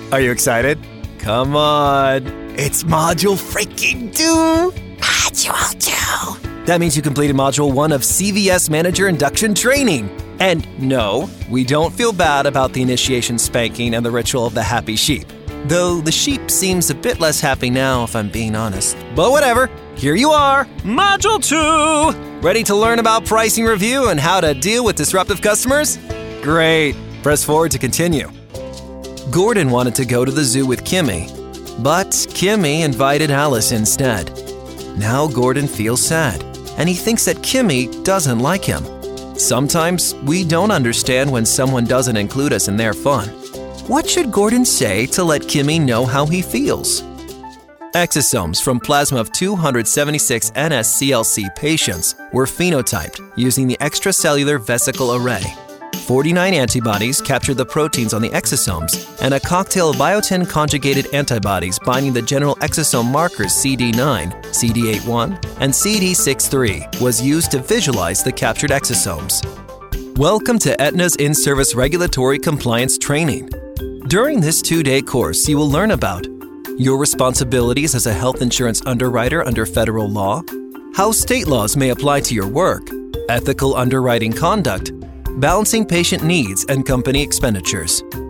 Are you excited? Come on. It's Module freaking 2. Module 2. That means you completed Module 1 of CVS Manager Induction Training. And no, we don't feel bad about the initiation spanking and the ritual of the happy sheep. Though the sheep seems a bit less happy now, if I'm being honest. But whatever, here you are, Module 2! Ready to learn about pricing review and how to deal with disruptive customers? Great, press forward to continue. Gordon wanted to go to the zoo with Kimmy, but Kimmy invited Alice instead. Now Gordon feels sad, and he thinks that Kimmy doesn't like him. Sometimes we don't understand when someone doesn't include us in their fun. What should Gordon say to let Kimmy know how he feels? Exosomes from plasma of 276 NSCLC patients were phenotyped using the extracellular vesicle array. 49 antibodies captured the proteins on the exosomes, and a cocktail of biotin conjugated antibodies binding the general exosome markers CD9, CD81, and CD63 was used to visualize the captured exosomes. Welcome to Aetna's in-service regulatory compliance training. During this 2-day course, you will learn about your responsibilities as a health insurance underwriter under federal law, how state laws may apply to your work, ethical underwriting conduct, balancing patient needs and company expenditures.